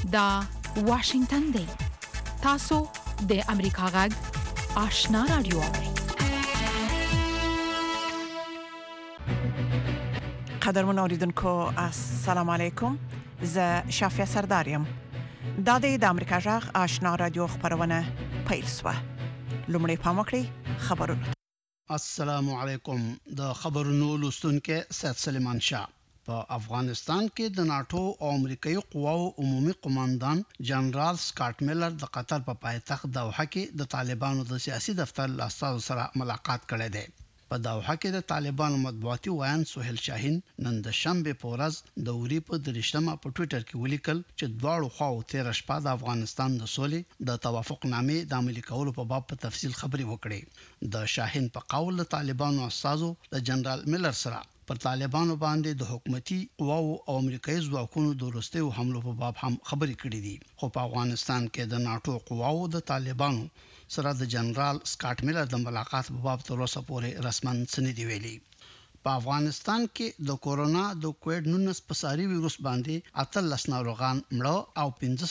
دا واشنگتن دی. تاسو د امریکا غږ آشنا رادیو. قدرمن اوریدونکو السلام علیکم. زه شافیا سردارم. دا د امریکا غږ آشنا رادیو خبرونه پیل شوه. لومړی پام وکړئ خبرونه. السلام علیکم. د خبرونو لوستونکو سید سلیمان شاه. په افغانستان کې د ناتو او امریکایي قواو عمومي قوماندان جنرال سکاټ میلر د قطر په پایتخت دوحه کې د طالبانو د سیاسي دفتر لاستاو سره ملاقات کړی دی. په دوحه کې د طالبانو مطبوعاتي وایان سهیل شاهین نن د شنبه په ورځ د اوري په درشتمه په ټوئیټر کې ولیکل چې دواړو خواو 13 شپه د افغانستان د سولې د توافق نامې د عملي کولو په باب په تفصیل خبري وکړي. د شاهین په قول د طالبانو استازو د جنرال میلر سره پر طالبانو باندې د حکومتي قواو او امریکایي ځواکونو د وروستیو حملو په باب هم خبري کړې دي. خو په افغانستان کې د ناتو قواو د طالبانو سره د جنرال سکاټ میلر د ملاقات په باب تر اوسه پورې رسماً څه نه دی ویلي. په افغانستان کې د کورونا د کووډ-19 په ساري وایروس باندې 18 ناروغان مړه او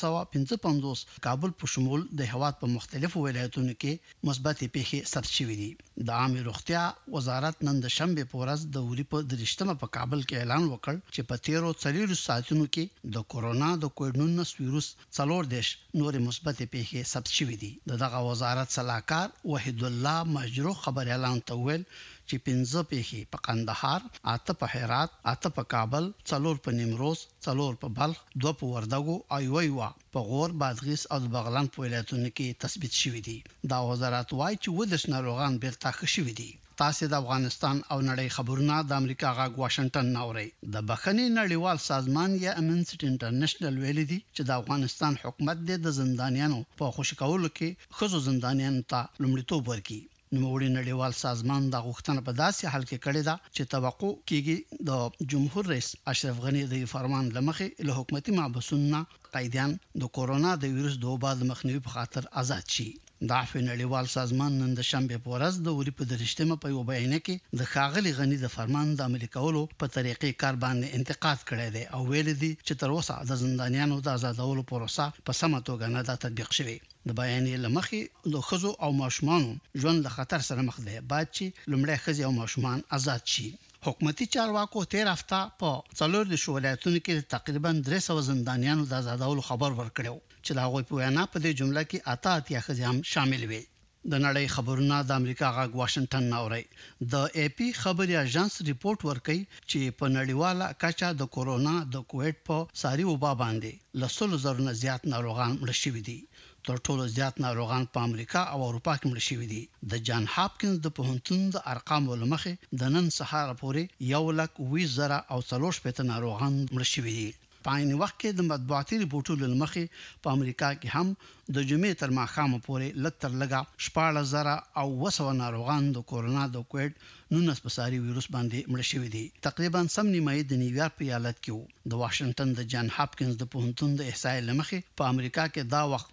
555 کابل په شمول د هیواد په مختلفو ولایتونو کې مثبت پیښې ثبت شوې دي. د عامه روغتیا وزارت نن د شنبه په ورځ د اوري په درشتمه په کابل کې اعلان وکړ چې په 13 ساعتونو کې د کورونا د کووډ-19 وایروس 14 نور مثبت پیښې ثبت شوې دي. دغه وزارت صلاحکار وحید الله مجروح خبر اعلان تویل چې 15 پیښې په قندهار، 8 په هرات، 8 په کابل، 4 په نیمروز، 4 په بلخ، 2 په وردګو او یو په غور، بادغیس او بغلان په ولایتونو کې تثبیت شوې دي. دا وزارت وايي چې 10 ناروغان بیرته ښه شوي دي. تاسو د افغانستان او نړۍ خبرونه د امریکا غږ واشنگټن ناوړي. د بخښنې نړیوال سازمان یا امنسټي انټرنیشنل ویل دي چې د افغانستان حکومت د زندانیانو په خوشی کولو کې خزو زندانیانو ته لومړیتوب ورکړي. نوموړي نړیوال سازمان د غوښتنه په داسې حال کې کړې ده چې توقع کیږي د جمهور رئیس اشرف غنی د فرمان لمخې له حکومتي محبسونو قیدیان د کورونا د وایروس د وبا د مخنیوي په خاطر آزاد شي. د نړیوال سازمان نن د شنبه په ورځ د اوري په درشتمه په یو بیان کې د ښاغلي غنی د فرمان د عملي کولو په طریقې کار باندې انتقاد کړی دی او ویل دي چې تر اوسه د زندانیانو د آزادولو پروسه په سمه توګه نه ده تطبیق شوې. د بیان لمخې د خزو او ماشومان ژوند له خطر سره مخ دی. باید چې لومړی خزي او ماشومان آزاد شي. حکومتي چارواکو 13 هفته په 4 ولایتونو کې تقریبا 300 زندانیانو د آزادولو خبر ورکړو چې دا غوي په وینا په دې جمله کې 88 خزي هم شامل وي. د نړۍ خبرونه د امریکا غږ واشنگټن ناوړي. د اي پی خبري اژانس ریپورت ورکړي چې په نړیواله کچه د کورونا د کووډ په ساري وبا باندې لسل زرونه زیات ناروغان مړ شوي دي. تر ټولو زیات ناروغان په امریکا او اروپا کې مړ شوي دي. د جان هاپکینز د پوهنتون د ارقامو لمخې د نن سهار پورې 1,20,000 ناروغان مړ شوي دي. په عین وخت کې د مطبوعاتي ریپورتونو لمخې په امریکا کې هم د جمعې تر ماښامه پورې لږ لږه 14,000 ناروغان د کورونا د کووډ-19 په ساري وایروس باندې مړ شوي دي. تقریبا سم نیمه د نیویارک په ایالت کې وو. د واشنگټن د جان هاپکینز د پوهنتون د احصایې لمخې په امریکا کې دا وخت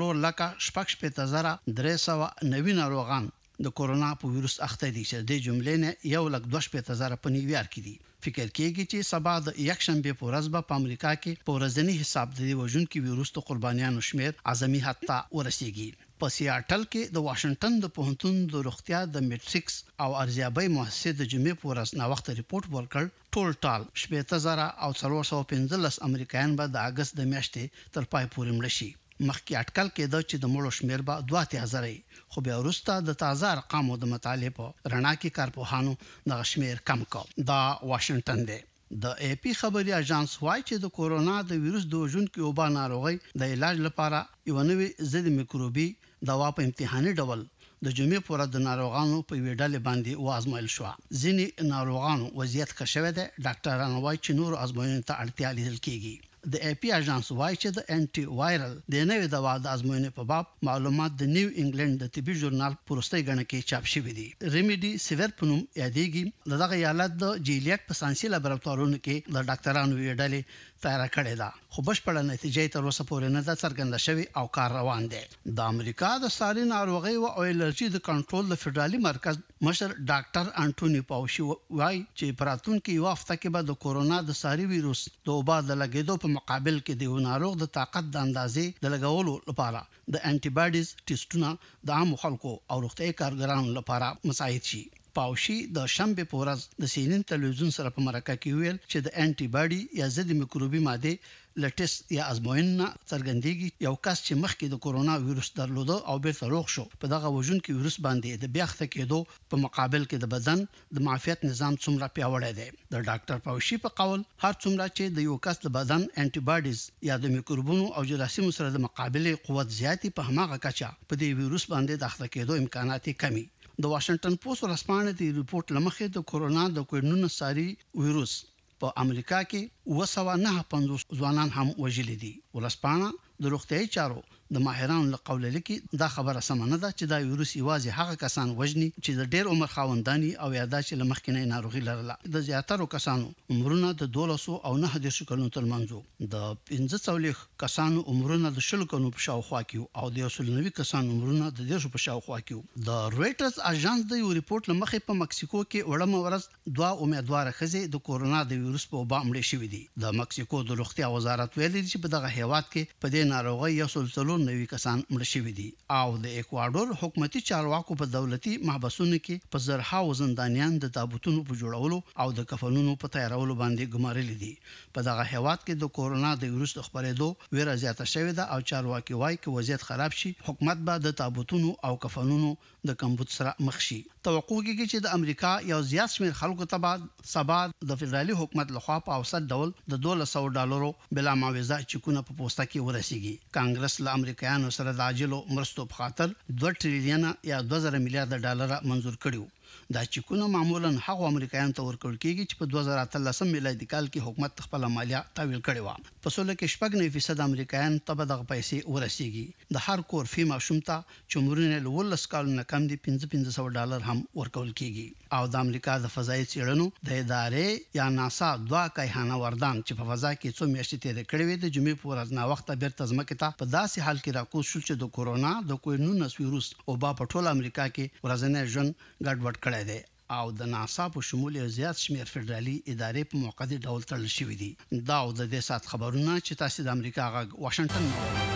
4,6,390 ناروغان د کورونا په وایروس اخته دي چې د جملې نه 1,22,000 په نیویارک کې دي. فکر کېږي چې سبا د یک شنبه په ورځ په امریکا کې په ورځنی حساب د وژونکو وایروس د قربانیانو شمیر اعظمي حد ته ورسیږي. په سیاټل کې د واشنگټن د پوهنتون د روغتیا د میټریکس او ارزیابۍ مؤسسې د جمعې په ورځ نا وخت ریپورت ورکړ. ټول 14,415 امریکایان به د اگست د میاشتې تر پای پورې مړ شي. مخکې اټکل کېده چې د مړو شمیر به 2,000 خو بیا وروسته د تازه ارقامو د مطالعې په رڼا کې کارپوهانو د شمیر کم کړ. دا واشنگټن دی. د اي پی خبري اژانس وايي چې د کورونا د وایروس د وژونکو وبا ناروغي د علاج لپاره یو نوې ضد میکروبي دوا په امتحاني ډول د جمعې پر ورځ د ناروغانو په ویډال باندې وازمایل شو. ځینې ناروغانو وضعیت ښه شوی دی. ډاکټرانو وايي چې نور ازموینې ته اړتیا لیدل کیږي. د اي پی اژانس وايي چې د انټي وایرل د نوې دوا د ازموینې په باب معلومات د نیو انګلند د طبي ژورنال پروستي غنه کې چاپ شوی دي. ریمیډي سیور پنوم یادېږي. دغه ایالت د جیلیاک په ساينسي لابراتوارونو کې د ډاکټرانو ویډالې تیار کړې ده خو بشپړه نتیجه تر اوسه پورې نه ده څرګنده شوې او کار روان دی. د امریکا د ساري ناروغي او الرجي د کنټرول د فدرالي مرکز مشر ډاکټر انټونی پاوشي وايي چې پراتون کې یو هفته کې به د کورونا د ساري وایروس د وبا د لګیدو په مقابل کې د ناروغ د طاقت د اندازې د لګولو لپاره د انټي باډیز ټیسټونه د عام خلکو او روغتیايي کارګرانو لپاره مساعد شي. پاوشي د شنبه په ورځ د سینن تلویزیون سره په مرکه کې ویل چې د انټي باډي یا ضد میکروبي ماده لټس یا ازموینه څرګندېږي یو کس چې مخکې د کورونا وایروس درلوده او بیرته روغ شو په دغه وژن کې وایروس باندې د بیا ښه کېدو په مقابل کې د بدن د معافیت نظام څومره پیاوړی دی. د ډاکټر پاوشي په قول هر څومره چې د یو کس د بدن انټي باډیز یا د میکروبونو او جراثیمو سره د مقابله قوت زیاتی په هماغه کچه په دې وایروس باندې د ښه کېدو امکانات کمی. د واشنگټن پوسټ ورسپانه د ریپورت لمخې د کورونا د کوډ-19 ساري وایروس په امریکا کې 259 ځوانان هم وژل دي. ورسپانه د روغتیايي چارو د ماهرانو له قوله لیکي دا خبره سم نه ده چې دا وایروس یوازې هغه کسان وژني چې د ډېر عمر خاوندانی او یادا چې لمخکینه ناروغي لرله. د زیاتره کسانو عمرونه د 1200 او 9 کلونو ترمنځ د 15 کسانو عمرونه د 10 کلونو په شاوخوا کې او د 190 کسانو عمرونه د 10 په شاوخوا کې. د رويټرز اژانس د یو ریپورت لمخې په مکسیکو کې وړم ورځ 2 امیدوار خزې د کورونا د وایروس په وبا مړ شوې دي. د مکسیکو د روغتیا وزارت ویلي چې په دغه هیواد کې په دې ناروغي 190 کسان مړ شوي دي او د ایکوادور حکومتي چارواکو په دولتي محبسونو کې په زرهاو زندانیان د تابوتونو په جوړولو او د کفنونو په تیارولو باندې ګمارلي دي. په دغه هیواد کې د کورونا د وایروس د خپرېدو ویره زیاته شوې ده او چارواکي وایي چې وضعیت خراب شي حکومت به د تابوتونو او کفنونو د کمبود سره مخ شي. توقع کېږي چې د امریکا یو زیات شمېر خلکو ته سبا د فدرالي حکومت لخوا په اوسط ډول د $1200 بلا معاوضه چکونه په پوسټه کې ورسیږي. کانګرس له امریکایانو سره د عاجلو مرستو په خاطر 2 ټریلیون یا 2000 میلیارډ ډالر منزور کړیو. دا چکونه معمولا هغه امریکایانو ته ورکول کېږي چې په 2013 میلادي کال کې حکومت خپل مالیه تحویل کړی و. په سول کې 9% امریکایان ته دغه پیسې ورسیږي. د هر کور فی ماشوم ته چې عمرونه له 10 کالونو کم دي $500 هم ورکول کېږي. او د امریکا د فضایي څېړنو د ادارې یا ناسا 2 کایهانه وردان چې په فضا کې 2 میاشتې تیر کړې وي د جمعې په ورځ نا وخت بیرته ځمکې ته په داسې حال کې راکوز شو چې د کورونا د کوډ-19 وایروس او په ټول امریکا کې ورځنی ژوند ګډوډ کړی دی او د ناسا په شمول زیات شمېر فدرالي ادارې په موقته ډول تړل شوې دي. دا د دې سات خبرونه چې تاسو د امریکا غږ واشنگټن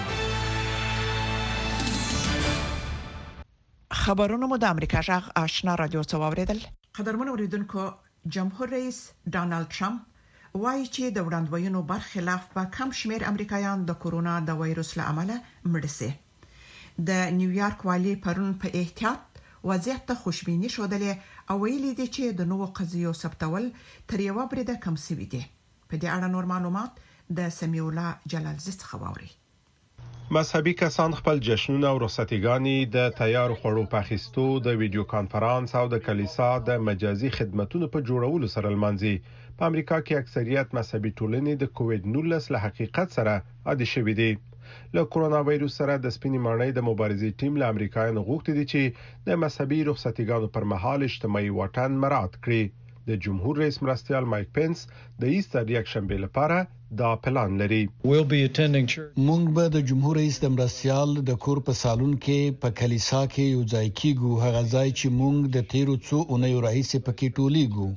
خبرونه مو د امریکا غږ آشنا رادیو څو اوریدل. قدرمن اوریدونکو، جمهور رئیس ډانلډ ټرمپ وایي چې د وړاندوینو برخلاف په کم شمېر امریکایان د کورونا د وایروس له امله مړ شي. د نیویارک والی پرون په احتیاط وضعیت ته خوشبیني شودلې او ویلي دي چې د نوو قضیو ثبتول تر یو بریده کم شوي دي. په دې اړه نور معلومات د سمیع الله جلالزی څخه واوري. مذهبي کسان خپل جشنونه او رخصتیګانې د تیار خوړو په اخیستو د ویډیو کانفرنس او د کلیسا د مجازي خدماتو په جوړولو سره لمانځي. په امریکا کې اکثریت مذهبي ټولنې د کووډ-19 له حقیقت سره عادي شوي دي. له کورونا وایروس سره د سپینې ماڼۍ د مبارزې ټیم له امریکایانو غوښتي دي چې د مذهبي رخصتیګانو پر مهال اجتماعي واټن مراعات کړي. د جمهور رئیس مرستیال مایک پنس د ایستر یک شنبه لپاره دا پلان لري. مونږ به د جمهور رئیس د مرستیال د کور په سالون کې په کلیسا کې یو ځای کیږو، هغه ځای چې مونږ د تیرو څو اونیو راهیسې پکې ټولیږو.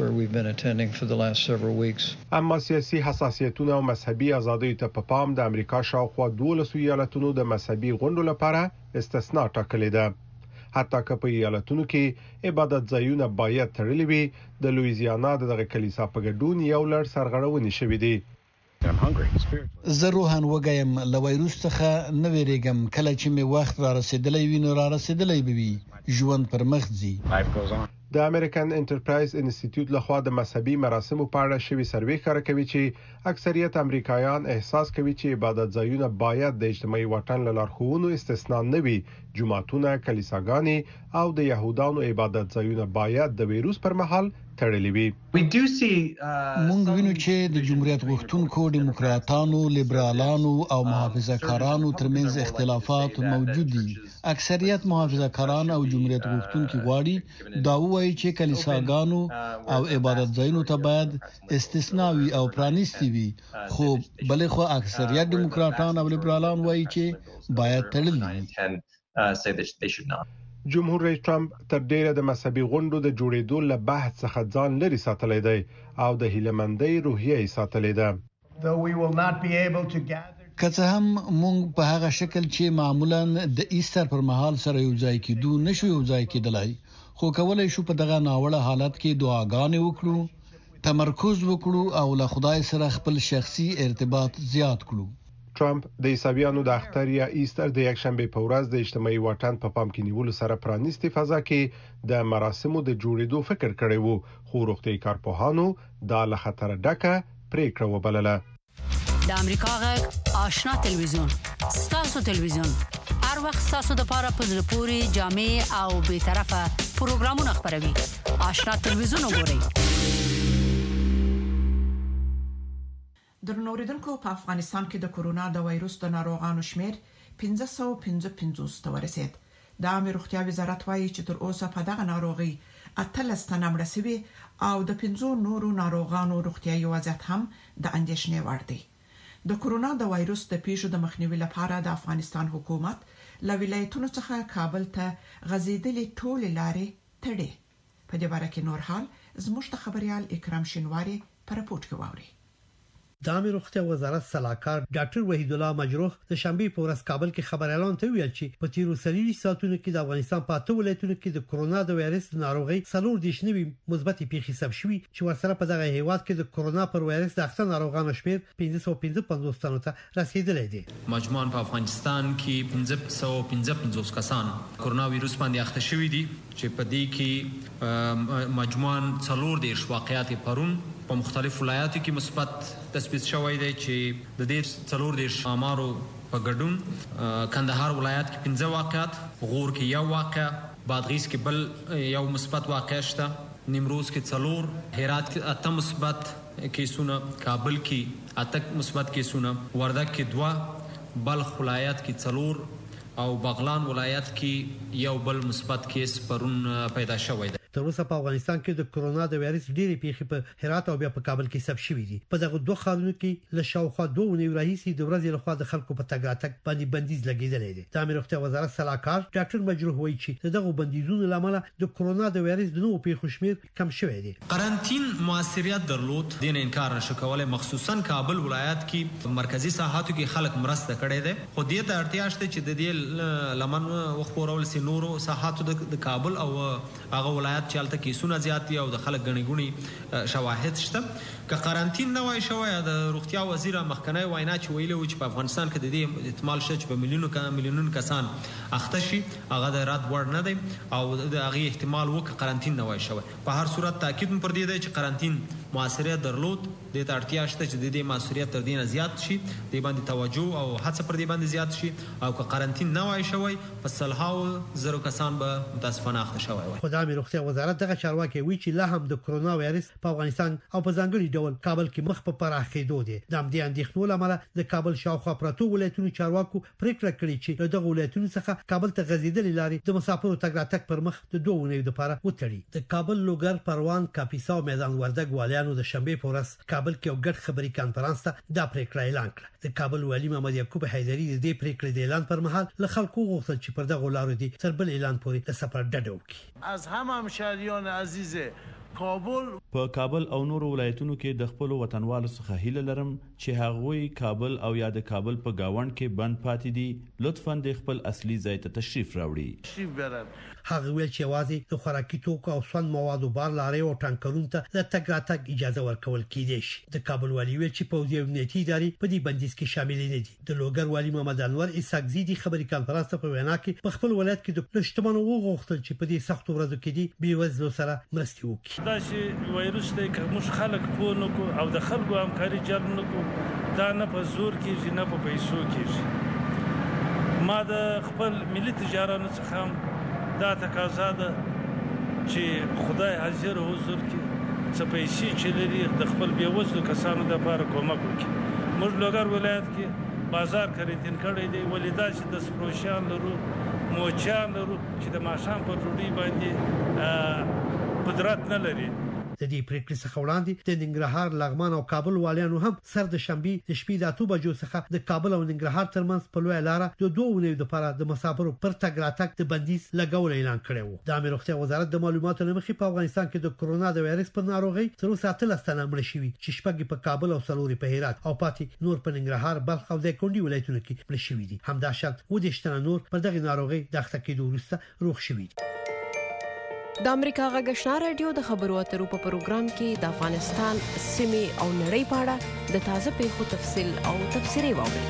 اما سیاسي حساسیتونه او مذهبي ازادۍ ته په پام د امریکا شاوخوا 12 ایالتونو د مذهبي غونډو لپاره استثناء ټاکلې ده. حتی که په ایالتونو کې عبادت ځایونه باید تړلي وي، د لویزیانا دغه کلیسا په ګډون یو لړ سرغړونې شوې دي. زه روحان وګایم له وایروس څخه نه ویریږم. کله چې می وخت را رسیدلی وي نو را رسیدلی به وي. ژوند پر مخ ځي. د امریکن انټرپرایز انسټیټیوټ لخوا د مذهبي مراسمو په اړه شوی سروې ښکاره کوي چې اکثریت امریکایان احساس کوي چې عبادت ځایونه باید د اجتماعي واټن له لارښوونو استثناء نه وي. جمعتونه، کلیساګانې او د يهودانو عبادت ځایونه باید د وایروس پر مهال تړلي وي. مونږ وینو چې د جمهوریت غوښتونکو، دیموکراتانو، لیبرالانو او محافظه‌کارانو ترمنځ اختلافات موجود دي. اکثریت محافظه‌کاران او جمهوریت غوښتونکي غواړي دا وایي چې کلیساګانو او عبادت ځایونو ته باید استثناء وي او پرانیستي وي، خو بلې خو اکثریت دیموکراتان او لیبرالان وایي چې باید تړلي وي. جمهور رئیس ټرمپ تر ډیره د مذهبي غونډو د جوړېدو له بحث څخه ځان لري ساتلی دی او د هیلمندۍ روحیه یې ساتلې ده. که څه هم موږ په هغه شکل چې معمولا د ایستر پر مهال سره یو ځای کېدو نشو یو ځای کېدلای، خو کولای شو په دغه ناوړه حالت کې دعاګانې وکړو، تمرکز وکړو او له خدای سره خپل شخصي ارتباط زیات کړو. ټرمپ د عیسویانو د اختر یا ایستر د یکشنبه په ورځ د اجتماعي واټن په پام کې نیولو سره پرانیستي فضا کې د مراسمو د جوړېدو فکر کړی وو، خو روغتي کارپوهانو دا له خطر ډکه پریکړه وبلله. د امریکا غږ آشنا تلویزیون ستاسو تلویزیون هر وخت ستاسو د پاره په زړه پوري جامع او به طرفه پروګرامونه خبروي. آشنا تلویزیون وګورئ. درنوریدونکو، په افغانستان کې د کورونا د وایروس د ناروغانو شمیر 1555 ته ورسید. د عامه روغتیا وزارت وایي چې تر اوسه په دغه ناروغي 18 تنه مړ شوي او د 15 نورو ناروغانو روغتیايي وضعیت هم د اندېښنې وړ دی. د کورونا د وایروس د پیښو د مخنیوي لپاره د افغانستان حکومت له ولایتونو څخه کابل ته غځېدلې ټولې لارې تړي. په دې باره کې نور حال زموږ د خبريال اکرام شینواری په راپورټ کې واوري. د عامه روغتیا وزارت سلاکار ډاکټر وحید الله مجروح د شنبه په ورځ کابل کې خبر اعلان ته ویل چې په تیرو 30 ساعتونو کې د افغانستان په 8 ولایتونو کې د کورونا د وایرس ناروغي 4 مثبت پیښې ثبت شوې چې ورسره په دغه هیواد کې د کورونا پر وایرس د اخته ناروغانو شمیر 555 تنو ته رسیدلی دی. مجموعاً په افغانستان کې 555 کسان کورونا وایروس باندې اخته شوي دي چې په دې کې مجموعاً 4 واقعات پرون په مختلف ولایاتو کې مثبت تثبیت شوی دی چې د دې 4 آمارو په ګډون کندهار ولایت کې 15 واقعات، غور کې 1 واقع، بادغیس کې بل 1 مثبت واقع شته، نیمروز کې 4، هرات کې 8 مثبت کیسونه، کابل کې 8 مثبت کیسونه، وردګ کې 2، بلخ ولایت کې 4 او بغلان ولایت کې 1 بل مثبت کیس پرون پیدا شوی دی. تر اوسه په افغانستان کې د کورونا د وایرس ډېری پیښې په هرات او بیا په کابل کې ثبت شوې دي. په دغه دوه ښارونو کې له شاوخوا 2 اونۍ راهیسې د ورځې لخوا د خلکو په تګ راتګ باندې بندیز لګیدلی دی. د عامه روغتیا وزارت سلاکار ډاکټر مجروح وایي چې دغه بندیزونو لامل د کورونا د وایرس د نوو پیښو شمیر کم شوی دی. قرنطین موثریت درلود، دین انکار نشو کولای، مخصوصا کابل ولایت کې مرکزی ساحاتو کې خلک مرسته کړي دي، خو دې ته اړتیا شته چې د دې لمن وخورول سي نورو ساحاتو د کابل او هغه ولایت چې الته کیسونه زیات او د خلک غنی غونی شواهد شته. که قرنطین نه وای شوی د روغتیا وزیر مخکنی وینا چې ویلو چې په افغانستان کې د دې احتمال شته چې په میلیونونو کسان اخته شي، هغه د رات وړ نه دی او د هغه احتمال وک قرنطین نه وای شوی. په هر صورت تاکید پر دې دی چې قرنطین موثریت درلود، د ته اړتیا شته چې د دې موثریت تر دې نه زیات شي، د باندې توجه او هڅه پر دې باندې زیات شي او که قرنطین نه وای شوی په صلحاو زرو کسان به متاسفانه اخته شوی وای. خدای روغتیا وزارت دغه چارواکي وی چې لا هم د کورونا وایرس په افغانستان او په ځانګړي ډول کابل کې مخ په پراخېدو دي. د همدې اندېښنو لامل د کابل شاوخوا پراتو ولایتونو چارواکو پریکړه کړې چې دغه ولایتونو څخه کابل ته غځېدلې لارې د مسافرو تګ راتګ پر مخ د 2 اونۍ لپاره وتړي. د کابل لوګر پروان کاپیسا او میدان وردګ والیانو د شنبه په ورځ کابل کې یو ګډ خبري کانفرنس ته دا پریکړه اعلان کړه. د کابل والی محمد یعقوب حیدری د دې پریکړې د اعلان پر مهال له خلکو غوښتل چې پر دغه لارو دي تر بل اعلان پورې د سفر ډډه وکړي. از همشهریان عزیز کابل په کابل او نورو ولایتونو کې د خپل وطنوالو څخه هیله لرم چې هغوی کابل او یا د کابل په گاوند کې بند پاتې دي لطفاً د خپل اصلي ځای ته تشریف راوړي. هغه ویل چې واځي د خوراکي توکو او سون موادو بار لارې او ټانکرونو ته د تګ راتګ اجازه ورکول کیدي شي. د کابل والی ویل چې پوځي او امنیتي ادارې په دې بندیز کې شامل نه دي. د لوګر والی محمد انور اسحاقزي د خبري کانفرنس په وینا کې په خپل ولایت کې د لشتمنو وغوښتل چې په دې سختو ورځو کې دي بیوزلو سره مرستې وکړي. دا چې وایروس ته کوم خلک پونه کو او د خلکو همکاري جلب نکو، دا نه په زور کېږي نه په پیسو کېږي. ما د خپل ملي تجارانو څخه دا تقاضا ده چې خدای حاضر حضور کې څه پیسې چې لري د خپل بیوزلو کسانو لپاره کومک وکړي. موږ لوګر ولایت کې بازار خریدین کړی دی، ولیدا چې د سپروشان لرو موچان لرو چې د ماشام په ډوډۍ باندې قدرت نه لري. د د دې پریکړې څخه وړاندې د ننګرهار، لغمان او کابل والیانو هم سر د شنبه د شپې د 8 بجو څخه د کابل او ننګرهار ترمنځ په لوی لار د 2 ونیو لپاره د مسافرو پر تګ راتګ د بندیز لګول اعلان کړی و. د امیر روغتیا وزارت د معلوماتو لمخې په افغانستان کې د کرونا د وایرس په ناروغي تر اوسه 13 تنه مړ شوي چې شپږ په کابل او څلور په هرات او پاتې نور په ننګرهار، بلخ او د کونډي ولایتونو کې مړ شوي دي. همداشان و د شتنه نور پر دغه ناروغي د اخته کېدو وروسته روغ شوي دي. د امریکا غږ آشنا رادیو د خبرو اترو په پروګرام کې د افغانستان سیمې او نړۍ په اړه د تازه پیښو تفصیل او تفسیري واوري.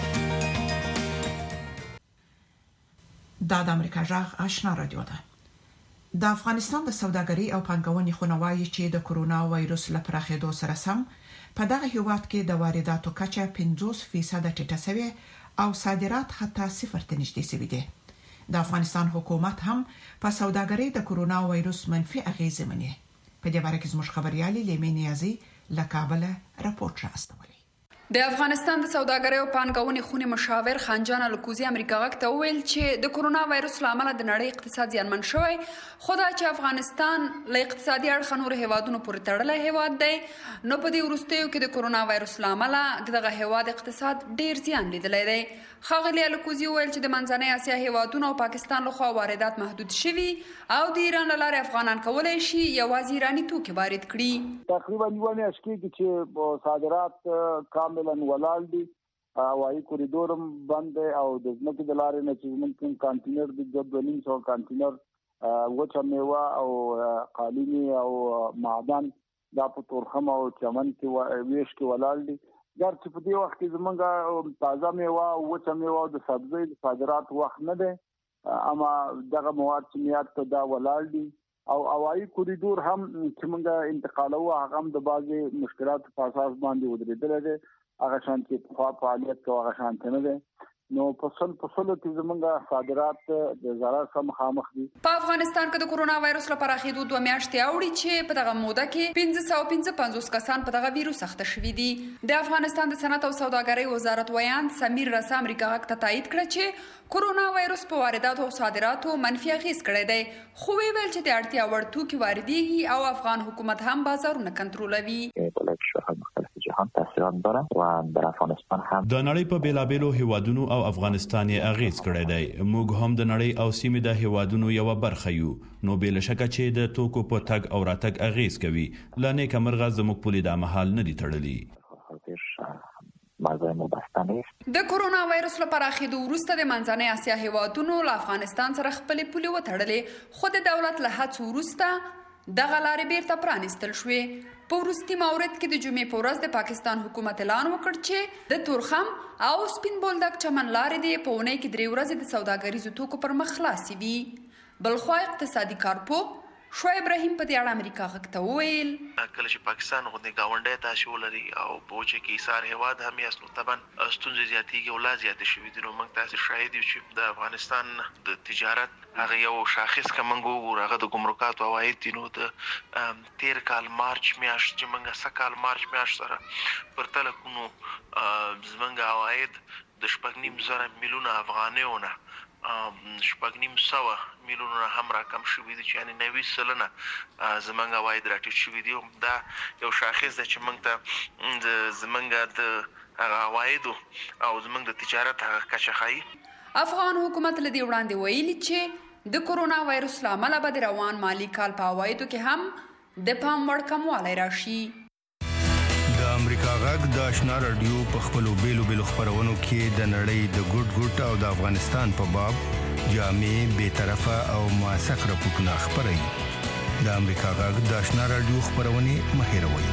د امریکا غږ آشنا رادیو ده. د افغانستان د سوداګرۍ او پانګونې خونوایي چې د کرونا وایرس لپاره خېدو سره سم په دغه هیواد کې د وارداتو کچه 50% ټیټه شوې او صادرات حتی 0 ته نږدې شوي دي. د افغانستان حکومت هم په سوداګرۍ د کرونا وایرس منفي اغیزې مني. په دې اړه کې زموږ خبريالي لیمه نیازي له کابل راپورټ راستوي. د افغانستان د سوداګرۍ او پانګونې خونې مشاور خانجان الکوزي امریکا غږ ته وویل چې د کرونا وایرس لامل د نړۍ اقتصاد زیانمن شوی، خو دا چې افغانستان له اقتصادي اړخ نور هیوادونو پورې تړلی هیواد دی، نو په دې وروستیو کې د کرونا وایرس لامل دغه هیواد اقتصاد ډیر زیان لیدلی دی. ښاغلي الکوزي وویل چې د منځنۍ اسیا هیوادونو او پاکستان لخوا واردات محدود شوي او د ایران له لارې افغانان کولی شي یوازې ایراني توکي وارد کړي. تقریبا یوه میاشت کېږي چې صادرات کاملا ولاړ دي، هوایي کوریډور هم بند دی او د ځمکې د لارې نه چې زموږ کوم کانټینر د 2.5 کانټینر وچه میوه او قالینې او معدن دا په تورخم او چمن کې ویش کې ولاړ دي. چې په دې وخت کې زمونږ تازه میوه او وچه میوه د سبزی د صادرات وخت نه دی، اما دغه مواد چې میاد ته دا ولاړ دي او هوایي کوریډور هم چې موږ انتقالوو هغه هم د بعضې مشکلاتو په اساس باندې ودرېدلی دی، هغه شان چې پخوا فعالیت کوي هغه شان نه دی. نو په سلو کې زمونږ صادرات د ضرر سره مخامخ دي. په افغانستان کې د کرونا وایرس لپاره خېدو 2 میاشتې اوړي چې په دغه موده کې 555 کسان په دغه ویروس اخته شوي دي. د افغانستان د صنعت او سوداګرۍ وزارت ویان سمیر رسا امریکا غږ ته تایید کړ چې کرونا وایرس په وارداتو او صادراتو منفي اغیز کړی دی، خو ویل چې د اړتیا وړ توکي واردېږي او افغان حکومت هم بازارونه کنټرولوي. جهان تاثیرات داره و در افغانستان هم د نړۍ په بیلابېلو هیوادونو او افغانستان یې اغیز کړی دی. موږ هم د نړۍ او سیمې د هیوادونو یو برخه یو، نو بل شکه چې د توکو په تګ او راتګ اغیز کوي. لنه کمرغه زموږ پولي د مهال نه دي تړلي. د کرونا وایرس لپاره خېدو وروسته د منځنۍ اسیا هیوادونو له افغانستان سره خپلې پولې وتړلې، خو د دولت له هڅو وروسته دغه لارې بیرته پرانیستل شوې. په وروستي مورد کې د جمعې په ورځ د پاکستان حکومت اعلان وکړ چې د تورخم او سپین بولدک چمن لارې د په اونۍ کې 3 ورځې د سوداګریزو توکو پر مخ خلاصې وي. بلخوا اقتصادي کارپو شعیب ابراهیم په دې اړه امریکا غږ ته وویل کله چې پاکستان غوډه گاونډي تاسو ولري او په چې کې ایثار هواد هم یې نو طبعا ستونزې زیاتېږي او لا زیاتې شوې دي. نو موږ تاسو شاهد یو چې د افغانستان د تجارت هغه یو شاخص کومنګو هغه د ګمرکات او عواید دي. نو د 13 کال مارچ میاشت چې موږ سکال مارچ میاشت سره پر تلکونو زمونږ عواید د 8.5 میلیون افغانیونه 8.5 میلیونه هم راکم شوی دي، چې یعنی 90% زمونږ عواید راټیټ شوي دي. دا یو شاخص دی چې موږ ته زمونږ د عوایدو او زمونږ د تجارت هغه کچه ښایي. افغان حکومت له دې وړاندې ویلي چې د کرونا وایرس له امله به د روان مالي کال په عوایدو کې هم د پام وړ کموالی راشي. د امریکا غږ د آشنا رادیو په خپلو بیلو خپرونو کې د نړۍ د ګډ او د افغانستان په باب جامع، بی‌طرفه او موثق راپورټونه خپروي. د امریکا غږ د آشنا رادیو خپرونې مه هېروئ.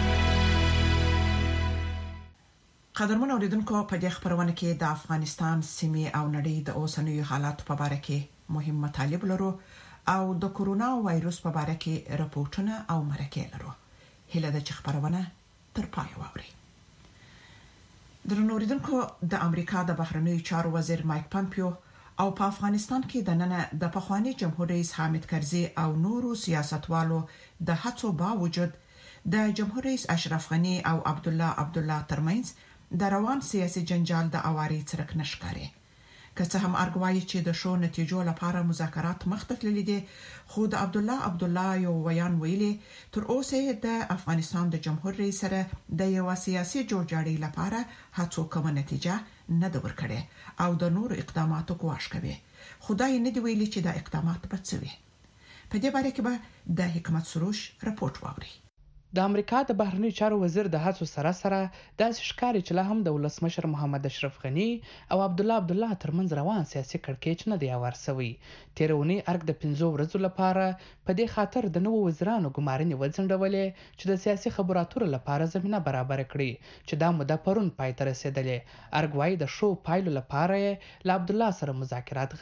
قدرمن اوریدونکو، په دې خبرونه کې د افغانستان سیمې او نړۍ د اوسنیو حالاتو په اړه کې مهم مطالب لرو او د کرونا وایرس په اړه کې راپورټونه او مرکې لرو. هله د خبرونه تر پای واوري. درنو اوریدونکو، د امریکا د بهرنیو چارو وزیر مایک پامپیو او په افغانستان کې د نن د پخوانی جمهور رئیس حامد کرزي او نورو سیاستوالو د هڅو باوجود د جمهور رئیس اشرف غنی او عبد الله ترمنځ د روان سیاسي جنجال د اواري څرک نشکاري. که څه هم ارګوایي چې د شو نتیجو لپاره مذاکرات مخته تللي دي خو د عبدالله یو ویان ویلي تر اوسه د افغانستان د جمهور رئیس سره د یو سیاسي جوړجاړي لپاره هڅو کومه نتیجه نه ده ورکړې او د نور اقداماتو کوښښ کوي خدای نه دی ویلي چې دا اقدامات به څه وي په دې باره کې به د حکمت سروش رپورت واوري د امریکا د بهرنی چارو وزیر د هڅو سره د ښکاری چې لا هم د ولسمشر محمد اشرف غنی او عبدالله ترمنځ روان سیاسي کړکېچ نه دی اوار شوی تیرونی ارګ د 15 ورځو لپاره په دې خاطر د نوو وزیرانو ګمارنې وځنډولې چې د سیاسي خبراتو لپاره زمينه برابر کړي چې دا موده پرون پای ته رسیدلې ارګوای د شو پایلو لپاره ل عبدالله سره مذاکرات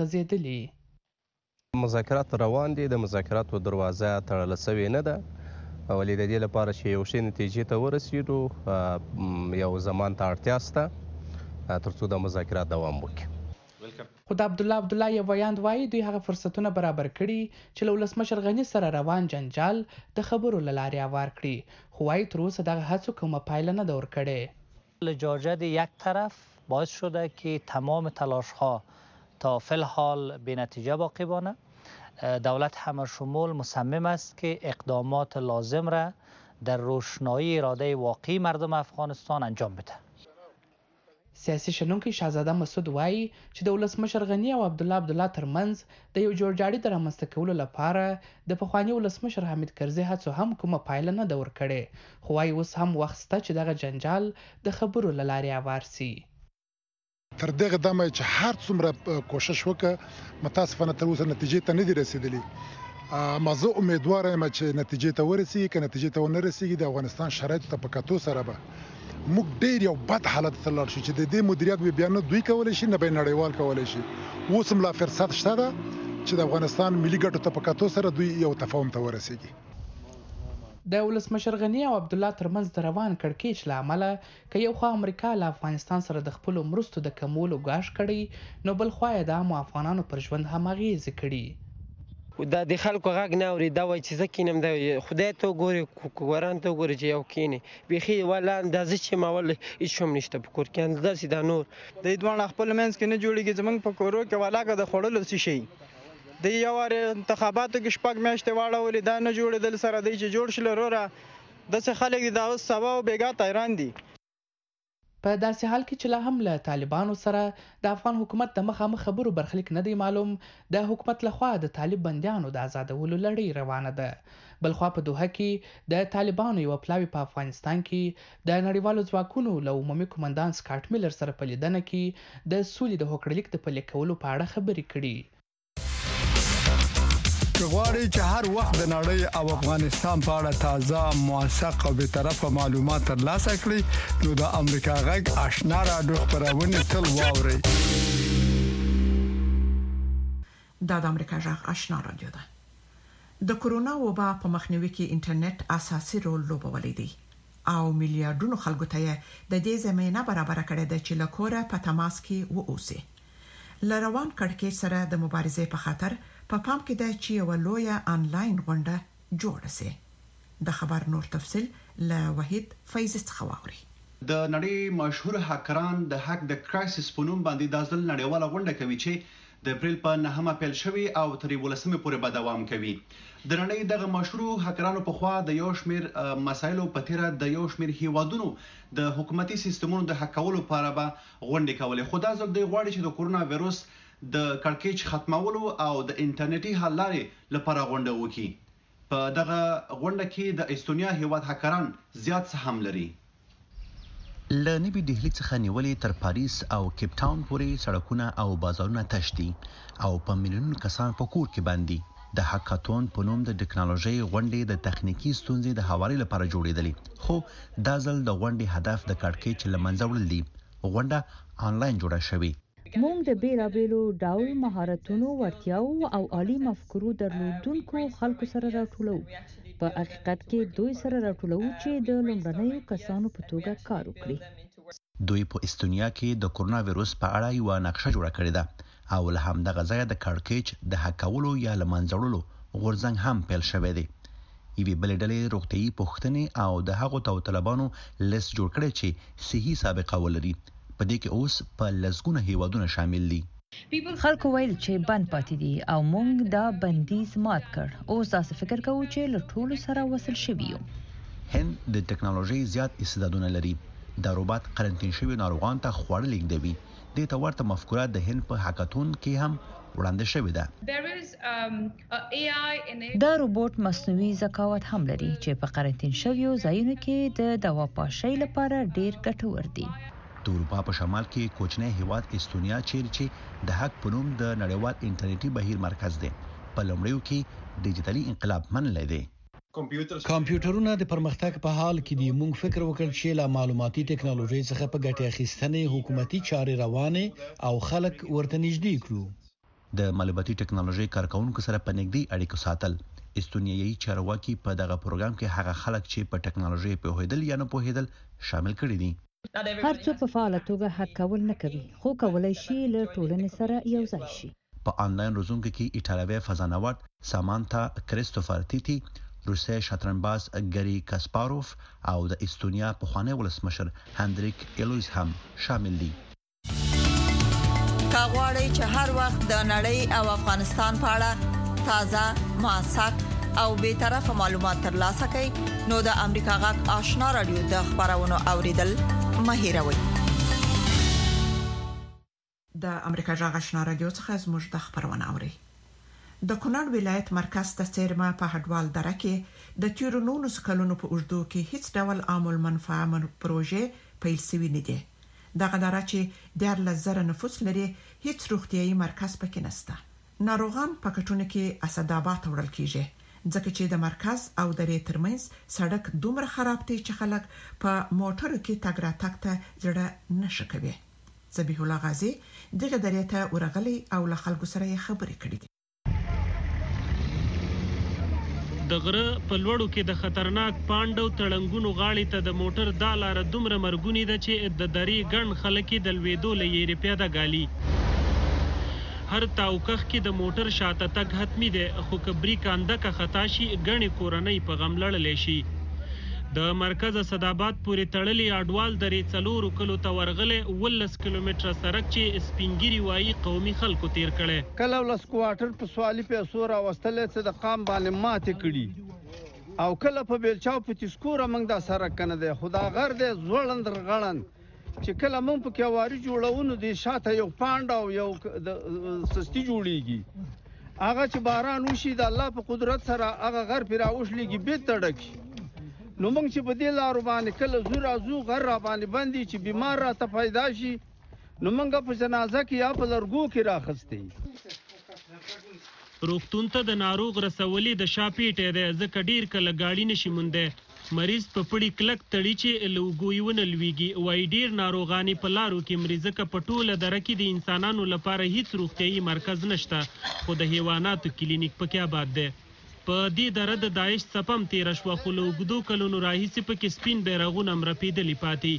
غزیدلې مذاکرات روان دي د مذاکراتو دروازه تړل شوې نه ده ولې د دې لپاره چې یو شی نتیجې ته ورسېږو یو زمان ته اړتیا شته ترڅو د مذاکرات دوام وکړي خو د عبدالله یو ویاند وایي دوی هغه فرصتونه برابر کړي چې له ولسمشر غني سره روان جنجال د خبرو له لارې اوار کړي خو وايي تر اوسه دغه هڅو کومه پایله نه ده ورکړې لجاجت یک طرف باعث شده که تمام تلاش‌ها تا فی الحال بی‌نتیجه باقی مانه دولت همشمول مصمم است که اقدامات لازم را در روشنایی اراده واقعی مردم افغانستان انجام بده. سیاسي شنونکي شاهزاده مسعود وایي چې د ولسمشر غنی او عبدالله ترمنځ د یو جوړجاړي د رامنځته کولو لپاره د پخوانی ولسمشر حامد کرزي هڅو هم کومه پایله نه ده ورکړې خو وايي اوس هم وخت شته چې دغه جنجال د خبرو له لارې اوار شي. تر دغه دمه چې هر څومره کوشش وکړه متاسفانه تر اوسه نتیجې ته نه دي رسیدلې ما زه امیدوار یم چې نتیجې ته ورسیږي که نتیجې ته ونه رسیږي د افغانستان شرایطو ته په کتو سره به موږ ډېر یو بد حالت ته لاړ شو چې د دې مدیریت بیا نه دوی کولی شي نه به نړیوال کولی شي اوس هم لا فرصت شته ده چې د افغانستان ملي ګټو ته په کتو سره دوی یو تفاهم ته ورسیږي. د ولسمشر غنی او عبدالله ترمنځ د روان کړکېچ له امله که یو خوا امریکا له افغانستان سره د خپلو مرستو د کمولو ګواښ کړی نو بل خوا یې د عامو افغانانو پر ژوند هم اغېزې کړي د خلکو غږ نه اوري دا وایي چې زه کینم دا خدای ته وګوري کوران ته وګوري چې یو کینی بیخي ولا اندازه چې ما ول هیڅ هم نشته په کور کې اندازې دا نور د دوه خپل منځ کې نه جوړیږي زمونږ په کورو کې ولاګه د خړلو څه شي د یو واره انتخاباتو کې شپږ میاشتې واړولې دا نه جوړېدل سره دی چې جوړ شل وروره داسې خلک دا اوس سبا او بیګا تایران دي. په داسې حال کې چې لا هم له طالبانو سره د افغان حکومت د مخامخ خبرو برخلیک نه دی معلوم د حکومت لخوا د طالب بندیانو د آزادولو لړۍ روانه ده بلخوا په دوحه کې د طالبانو یو پلاوی په افغانستان کې د نړیوالو ځواکونو له عمومي قومندان سکاټ میلر سره په لیدنه کې د سولې د هوکړلیک د پلي کولو په اړه خبرې کړي. غواړئ چې هر وخت د نړۍ او افغانستان په اړه تازه موثق او به طرفه معلومات ترلاسه کړئ نو د امریکا غږ آشنا رادیو خبرونه تل واورئ. دا د امریکا غږ آشنا رادیو ده. د کورونا وبا په مخنیوي کې انټرنیټ اساسي رول لوبولی دی او میلیارډونو خلکو ته د دې زمينه برابر کړې ده چې له کوره په تماس کې ووسی. لروان کړکېچ سره د مبارزې په خاطر په پام کې ده چې یو لویه انلاین غونډه جوړه سي. د خبر نور تفصیل له وحید فیض څخه واوري. د نړۍ مشهور هکران د هک د کرایسس په نوم باندې د ځل نړیواله غونډه کوي چې د اپریل په 9مه پیل شوی او تر 18مه پورې به دوام کوي. د نړۍ دغه مشهور هکرانو په خوا د یو شمیر مسایلو په تیره د یو شمیر هیوادونو د حکومتي سیستمونو د هکولو لپاره به غونډې کولې. خو دا ځل د غواړي چې د کورونا وایروس د کړکېچ ختمولو او د انټرنیټي حل لارې لپاره غونډه وکړي. په دغه غونډه کې د استونیا هیواد هکران زیات سهم لري. له نوي ډهلي څخه نیولې تر پاریس او کیپ ټاون پورې سړکونه او بازارونه تش دي او په میلیونونو کسان په کور کې باندې د هاکاتون په نوم د ټکنالوژي غونډې د تخنیکی ستونزې د حوالې لپاره جوړېدلې خو دا ځل د غونډې هدف د کړکېچ لمنځه وړل دي. غونډه آنلاین جوړه شوې. موږ د بیلابیلو ډول مهارتونو ورتیاو او عالی مفکورو درلودونکو خلکو سره راټولو. په حقیقت کې دوی سره راټولو چې د لومړنیو کسانو په توګه کار وکړي. دوی په استونیا کې د کورونا وایروس په اړه یو نقشه جوړه کړې ده او له همدغه ځایه د کړکېچ د هکولو یا لمنځړلو غورځنګ هم پیل شوی دی. یوې بلې ډلې روغتیايي پوښتنې او د هغو داوطلبانو لیست جوړ کړی چې صحي سابقه ولري. په دې کې اوس په لسګونه هیوادونه شامل دي. خلکو ویل چې بند پاتې دي او موږ دا بندیز مات کړ. اوس داسې فکر کوو چې له ټولو سره وصل شوي یو. هند د ټکنالوژي زیات استعدادونه لري. دا روباټ قرنطین شوي ناروغان ته خواړه لیږدوي. دې ته ورته مفکوره د هند په هاکاتون کې هم وړاندې شوې ده. دا روبوټ مصنوعي ذکاوت هم لري چې په قرنطین شویو ځایونو کې د دوا پاشۍ لپاره ډیر ګټور دی. د اروپا په شمال کې کوچنی هیواد استونیا چې د هک په نوم د نړیوال انټرنیټي بهیر مرکز دی په لومړیو کې ډیجیټلي انقلاب منلی دی. کمپیوټرونه د پرمختګ په حال کې دي. موږ فکر وکړ چې له معلوماتي ټکنالوژي څخه په ګټه اخیستنې حکومتي چارې روانې او خلک ورته نږدې کړو. د معلوماتي ټکنالوژي کارکونکو سره په نږدې اړیکو ساتل. استونیایي چارواکي په دغه پروګرام کې هغه خلک چې په ټکنالوژي پوهیدل یا نه پوهیدل شامل کړي دي. هر څوک په فعاله توګه حق کول نه کوي خو کولای شي له ټولنې سره یو ځای شي. په آنلاین روزونکو کې ایټالوي فضانورد سامانتا کریستوفر تیتی، روسي شطرنجباز ګری کاسپاروف او د استونیا پخوانی ولسمشر هندریک ایلویز هم شامل دي. کاغوري چې هر وخت د نړۍ او افغانستان په اړه تازه، موثق او به طرفه معلومات ترلاسه کړئ نو د امریکا غږ آشنا رادیو د خبرونو اوریدل مه هیروئ. د امریکا غږ آشنا رادیو څخه زموږ د خبرونه اوري. د کونړ ولایت مرکز ته څیرمه په هډوال دره کې د تیرو 19 کلونو په اوږدو کې هیڅ ډول عامل منفعه پروژې پیل شوی نه دي. دغه دره چې 14,000 نفوس لري هیڅ روغتيایي مرکز پکې نشته. ناروغان په کټونو کې اسداباد وړل کیږي ځکه چې د مرکز او درې ترمنځ سړک دومره خراب دی چې خلک په موټرو کې تګ راتګ ته ځړه نشي کوي. ذبیح الله غازی دغه درې ته ورغلی او له خلکو سره خبرې کړې دي. د غره په لوړو کې د خطرناک پاندو تړنګونو غاړې ته د موټر دا لار دومره مرګونی ده چې د درې ګڼ خلک د لویدو لېری پیاده ګالي. هر تاوکخ کې د موټر شاته تک حتمی ده خو کبري کانده کا خطا شي غني کورنۍ په غم لړلې شي. د مرکز اسداباد پورې تړلې اډوال درې څلورو کلو ته ورغله 19 کیلومتره سړک چې سپینګيري وایي قومي خلکو تیر کړي. کله ولس کوارټر په سوالي پیسو راوستلې چې د قام باندې ماته کړي او کله په بیلچاو په تسکوره موږ د سړک کنه ده خدا غر ده زوړندر غړن چې کله موږ په کیواري جوړونو دي شاته یو پاند او یو سستی جوړیږي. هغه چې باران وشي د الله په قدرت سره هغه غر پیراوشلېږي به تړکی. نو موږ چې په دې لارو باندې کله زور ازو غر را باندې باندې چې بیمار را ته پیدا شي نو موږ په جنازه کې یا په لرګو کې راخستې. روغتون ته د ناروغ رسولې د شاپېټه ده ځکه ډیر کله گاډي نشي مونده. مریض په پړی کلک تړي چې لوګویونه لويږي وای ډیر ناروغانی په لارو کې مریضه ک پټوله درکې د انسانانو لپاره هیڅ روغتيایي مرکز نشته خو د حیواناتو کلینیک پکې آباد ده. په دې دره د داعش سپم تیر شو خو لوګدو کلونو راهیسې پکې سپین بیرغونه مرپیدلی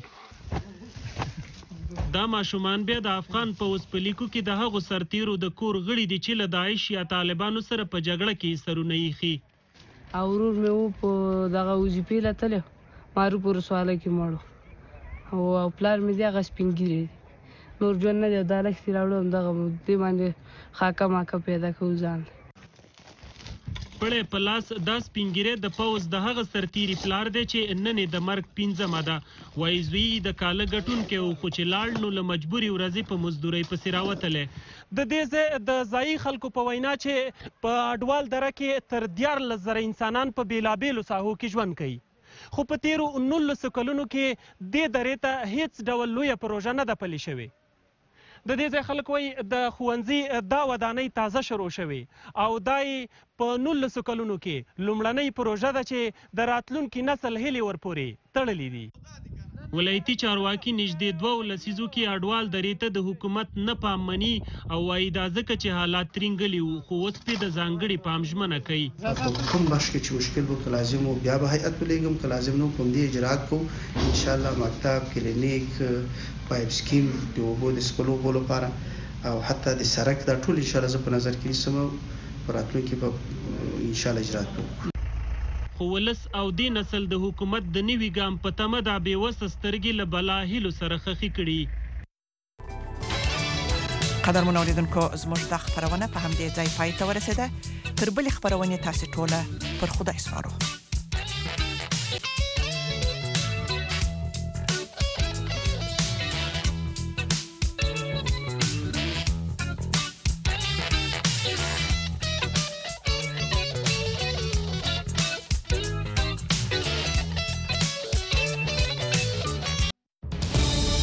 پاتې. دا ماشومان بیا د افغان پوز په لیکو کې د هغو سرتیرو د کور غړي دي چې له داعش یا طالبانو سره په جګړه کې سرونه یخي. او ورور مې وو په دغه وظیفې لته مارو پر سواله کې مړو او پلار مې دغه سپینګيري نور ژوند نه د لښتې راوړم دغه دې باندې خاکه ماکه پیدا کوو ځان. پړې په لاس دا سپینګیره د پوز د هغه سرتیری پلار دی چې نن د مرګ 15 ده وای زوی د کاله غټون کې خو چې لاړ نو له مجبوري ورځي په مزدوري په سراوتله. د دې د ځای خلکو په وینا چې په اډوال دره کې تر 14,000 انسانان په بیلابېلو ساحو کې ژوند کوي خو په تیرو 19 کلونو کې د درې ته هیڅ ډول لوی پروژه نه ده پلي شوې. د دې ځای خلک وایي د ښوونځي دا ودانۍ تازه شروع شوې او دای په 19 کلونو کې لومړنۍ پروژه ده چې د راتلونکي نسل هیلې ورپورې تړلې دي. ولایتي چارواکي نږدې 2 لسیزو کې اډوال درې ته د حکومت نه پام مني او وایي دا ځکه چې حالات ترینګلي وو خو اوس پې د ځانګړي پام ژمنه کوي. کوم بخش کې چې مشکل وو که لازم وو بیا به هیئت ولېږم که لازم نه وو په همدې اجرات کوو انشاءالله مکتب کلینیک پایپ سکیم د اوبو د سکلو بولو لپاره او حتی د سړک دا ټول انشاءالله زه په نظر کې نیسم په راتلونکي به انشاءالله اجرات کوو. خو ولس او دې نسل د حکومت د نوي ګام په تمه دا بېوسه سترګې له بلا هیلو سره خښې کړي. قدرمن اوریدونکو زموږ د خبرونه په همدې ځای پای ته ورسیده. تر بلې خبرونه تاسو ټوله پر خدای سپارو.